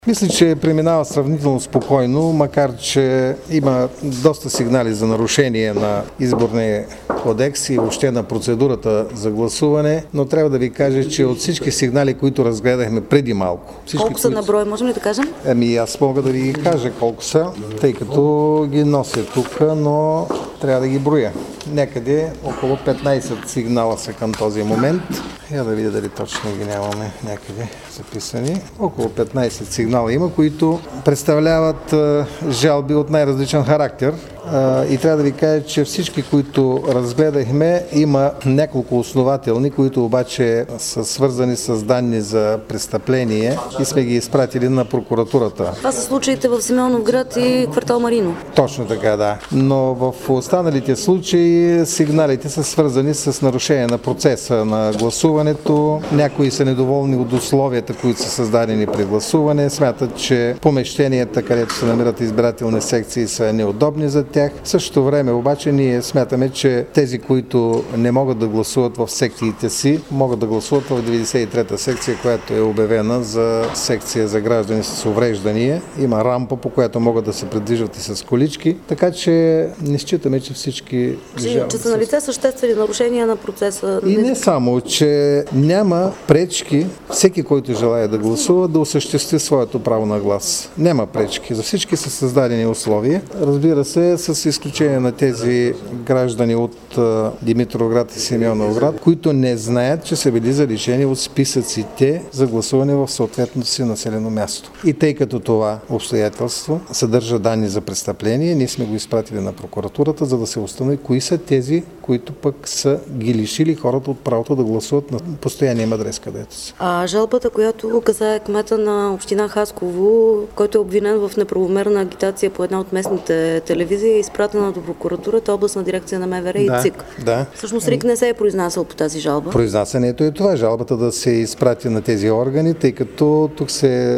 Мисля, че преминава сравнително спокойно, макар че има доста сигнали за нарушение на изборния кодекс и въобще на процедурата за гласуване, но трябва да ви кажа, че от всички сигнали, които разгледахме преди малко. Колко са на брой, можем ли да кажем? Аз мога да ви кажа колко са, тъй като ги нося тук, но трябва да ги броя. Някъде около 15 сигнала са към този момент. Я да видя дали точно ги нямаме някъде записани. Около 15 сигнала има, които представляват жалби от най-различен характер. И трябва да ви кажа, че всички, които разгледахме, има няколко основателни, които обаче са свързани с данни за престъпление и сме ги изпратили на прокуратурата. Това са случаите в Симеоновград и квартал Марино. Точно така, да. Но в останалите случаи сигналите са свързани с нарушение на процеса на гласуването. Някои са недоволни от условията, които са създадени при гласуване. Смятат, че помещенията, където се намират избирателни секции, са неудобни за тях. В същото време обаче ние смятаме, че тези, които не могат да гласуват в секциите си, могат да гласуват в 93-та секция, която е обявена за секция за граждани с увреждания. Има рампа, по която могат да се придвижват и с колички, така че не считаме, че всички... Че са налице съществени нарушения на процеса. И не само, че няма пречки всеки, който желая да гласува, да осъществи своето право на глас. Няма пречки. За всички са създадени условия. Разбира се, с изключение на тези граждани от Димитровград и Симеоновград, които не знаят, че са били заличени от списъците за гласуване в съответното си населено място. И тъй като това обстоятелство съдържа данни за престъпление, ние сме го изпратили на прокуратурата, за да се установи кои са тези, които пък са ги лишили хората от правото да гласуват на постоянния им адрес, където са. А жалбата, която касае кмета на община Хасково, който е обвинен в неправомерна агитация по една от местните телевизии, е изпратена до прокуратурата, областна дирекция на МВР и ЦИК. Да. Всъщност РИК не се е произнасял по тази жалба. Произнасянето е това. Жалбата да се изпрати на тези органи, тъй като тук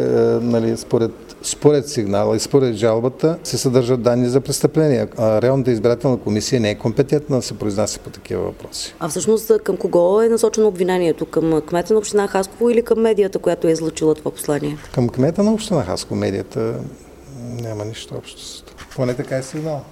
се, според сигнала и според жалбата се съдържат данни за престъпления. Районната избирателна комисия не е компетентна да се произнася по такива въпроси. А всъщност към кого е насочено обвинението? Към кмета на община Хасково или към медията, която е излъчила това послание? Към кмета на община Хасково. Медията няма нищо общо с това. Поне така е сигнал.